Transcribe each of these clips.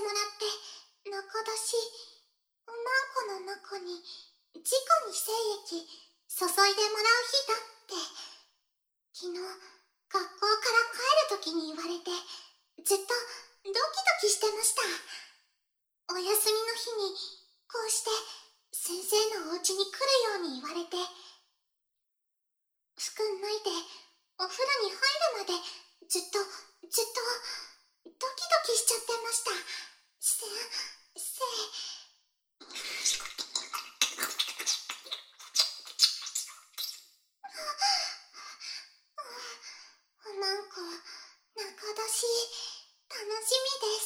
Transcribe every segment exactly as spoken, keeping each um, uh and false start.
もらって中出しおまんこの中に直に精液注いでもらう日だって昨日学校から帰るときに言われてずっとドキドキしてました。お休みの日にこうして先生のお家に来るように言われて服脱いでお風呂に入るまでずっとずっとドキドキしちゃってました。せせおまんこ中出し楽しみです。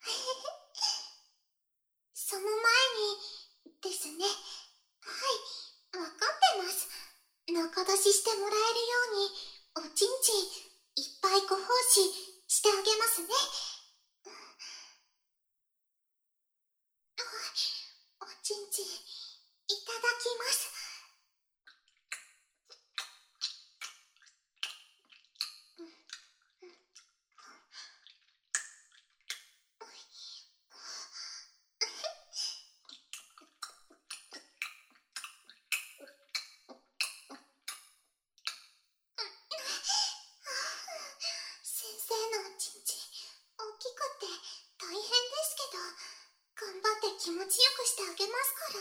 その前にですね、はい、わかってます。中出ししてもらえるようにおちんちんいっぱいご奉仕してあげますね。おちんちんいただきます。先生のおちんちん大きくて大変ですけど頑張って気持ちよくしてあげますから。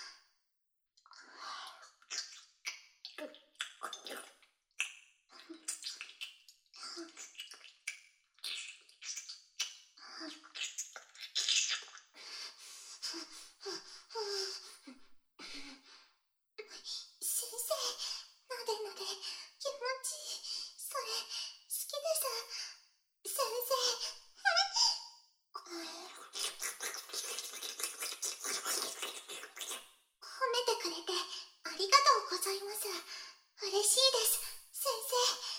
先生、なでなで気持ちいい。それ好きです。先生、褒めてくれてありがとうございます。嬉しいです、先生。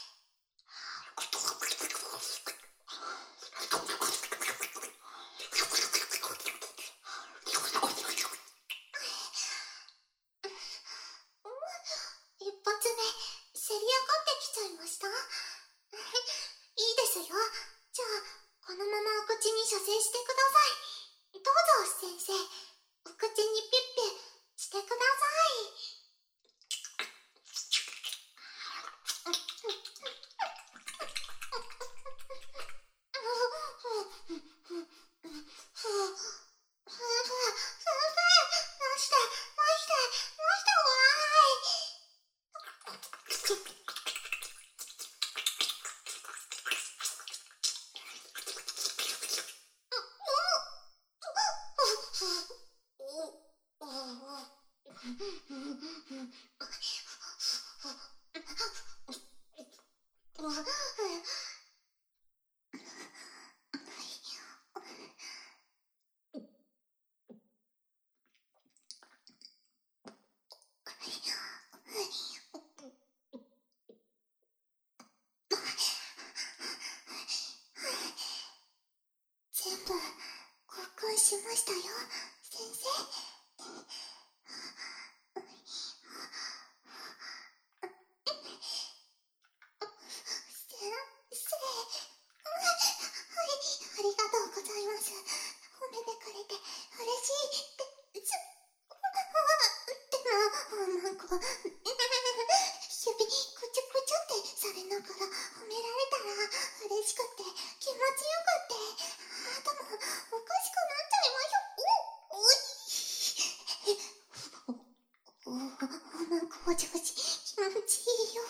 一発目せり上がってきちゃいました。いいですよ。じゃあこのままお口に射精してください。どうぞ先生、お口にピュッピュしてください。全部交換しましたよ、先生。ありがとうございます。褒めてくれて嬉しいです。でも、おまんこ、指くちゅくちゅってされながら褒められたら嬉しくて気持ちよくって頭おかしくなっちゃいましょ。お、おい。お、おまんこお上司気持ちいいよ。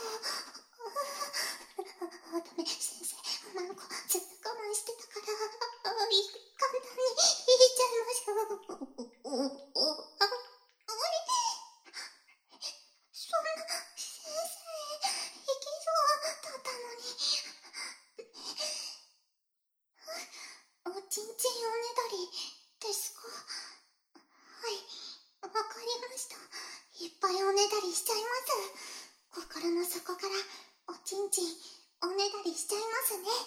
ダメ、先生、おまんこずっと我慢してたから簡単に言っちゃいましょう。お、お、お、あ、おい。そんな、先生、いけそうだったのに。おちんちんおねだりですか？はい、わかりました。いっぱいおねだりしちゃいます。心の底からおちんちんおねだりしちゃいますね。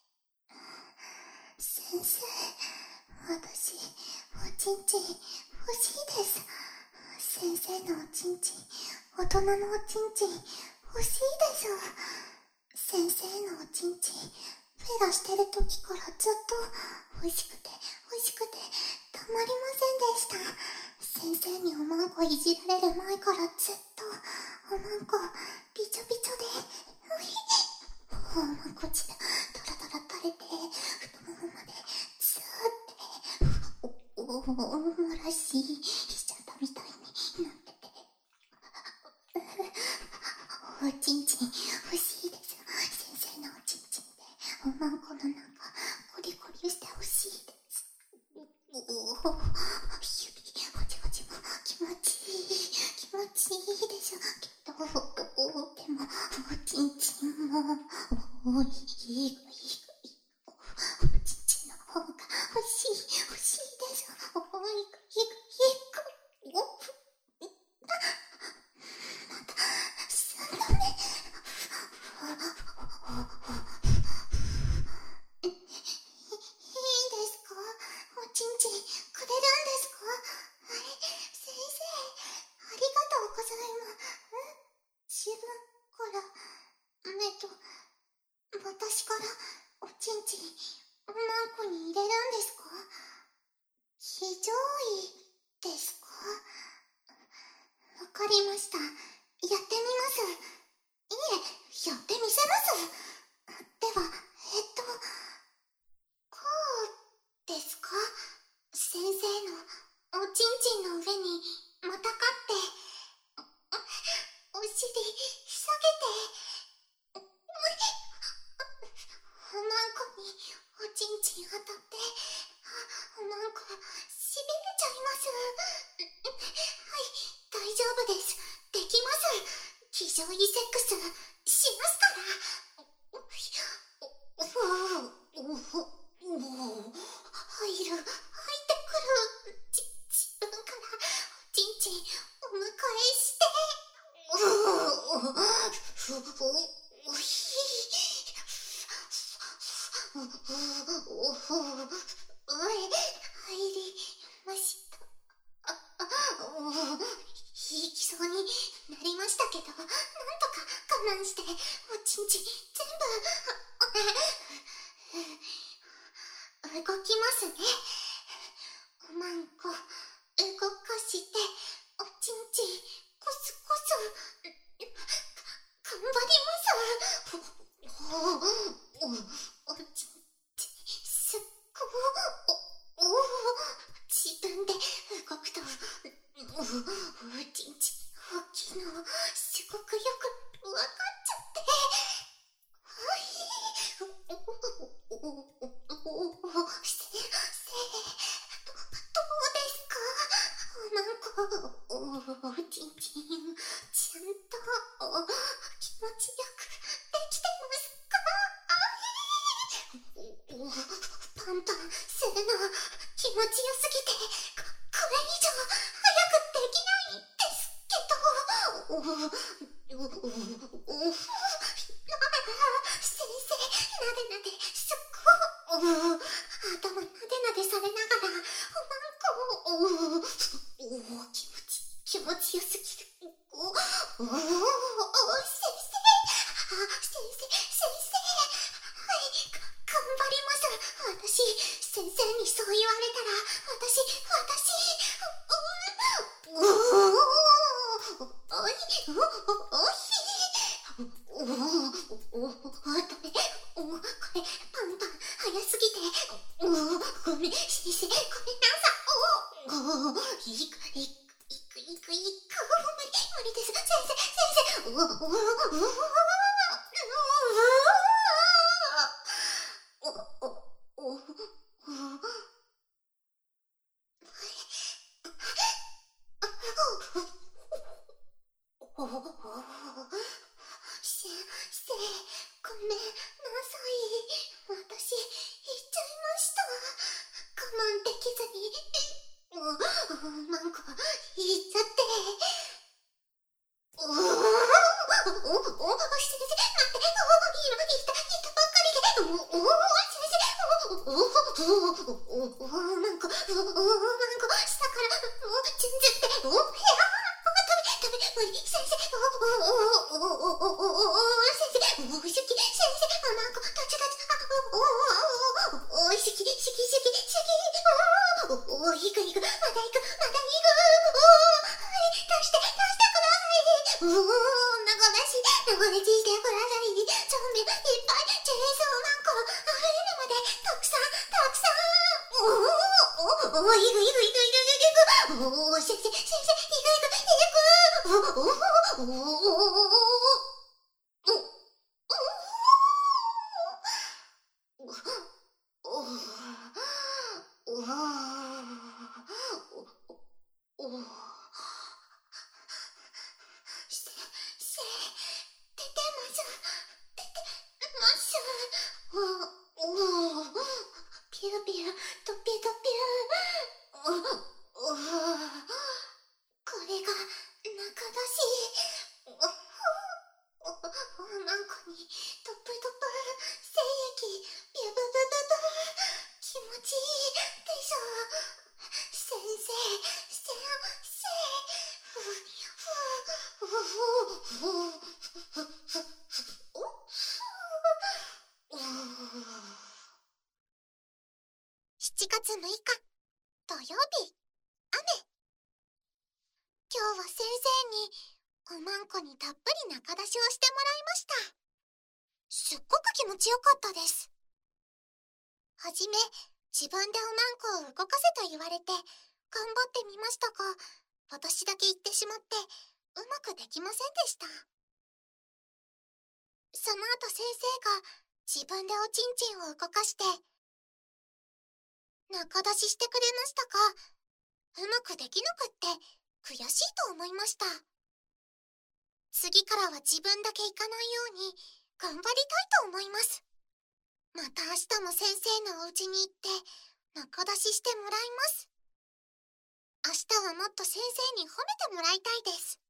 先生、私、おちんちん欲しいです。先生のおちんちん、大人のおちんちん欲しいです。先生のおちんちん、プフェラしてる時からずっと欲しくて欲しくてたまりませんでした。先生におまんこいじられる前からずっとおまんこびちょびちょでおまんこ血がダラダラ垂れて太ももまでずーっておおお漏らししちゃったみたいになってておちんちん欲しいです。先生のおちんちんでおまんこの中コリコリして欲しいです。おお指ほちほちも気持ちいい気持ちいいでしょけどでもおちんちんもおいいいいいおちんちんの方が欲しい欲しいでしょ。おいいいいおまたさんどめいいですか？おちんちんくれるんですか？あれ先生ありがとうございます。自分からえっと私からおちんちんおまんこに入れるんですか？非常位ですか？わかりました。やってみます。いえ、やってみせます。では、えっとこうですか？先生のおちんちんの上にまたがってお尻下げておまんこにおちんちん当たっておまんこしびれちゃいます。はい、大丈夫です。できます。非常位セックスしますから。おおおお入る入ってくるじ自分からおちんちんお迎えしておおおひおおおい入りました。あお引きそうになりましたけど、なんとか我慢しておちんちん全部動きますね。おまんこ動かしておちんちんコスコス頑張ります。おおおちんちんすっごおお自分で動くとおちんちん大きいのすごくよくわかっちゃってはいおおおおせせどどうですか？おまんこおちんちんちゃんと気持ちよくできてますか？おおパンパンするの気持ちよすぎてここれ以上早くできないんですけどおおおおお先生なでなですっごお頭なでなでされながらおまんこをおお気持ち気持ちよすぎる。おおお先生あ先生先生はい頑張ります。私先生にそう言われたら私私おおおいおおひおおおダメおこれパンパン早すぎておごめん先生ごめんなさいおおいくいくいくいくいく無理無理です先生先生おおおおお先生ごめんなさい。私言っちゃいました。我慢できずにおまんこ言っちゃっておおおお先生待ってお今言った言ったばっかりでおお先生おおおおおまんこおおまんこ下からおちんずっておへやダメダメ無理先生おおおおおおおおお先生おしゅき先生おまんこたちたちおおおお、行く行く、まだ行く、まだ行く、おお、出して、出してください。おお、中出し、中出ししてください。ゾンビいっぱい、チェーンソーマンコ、溢れるまで、たくさん、たくさん。おお、おお、行く行く行く行く行く。おお、先生、先生、行く行く、行く。おお、おお、ピューピュー、トピュトピュー。これが、中出し。マンコに、トップトップ、精液、ビュブブブブ。気持ちいいでしょ。先生、先生。ふふふふふしちがつむいか土曜日、雨。今日は先生におまんこにたっぷり中出しをしてもらいました。すっごく気持ちよかったです。はじめ自分でおまんこを動かせと言われて頑張ってみましたが、私だけ言ってしまってうまくできませんでした。その後先生が自分でおちんちんを動かして中出ししてくれましたが、うまくできなくって悔しいと思いました。次からは自分だけ行かないように頑張りたいと思います。また明日も先生のお家に行って中出ししてもらいます。明日はもっと先生に褒めてもらいたいです。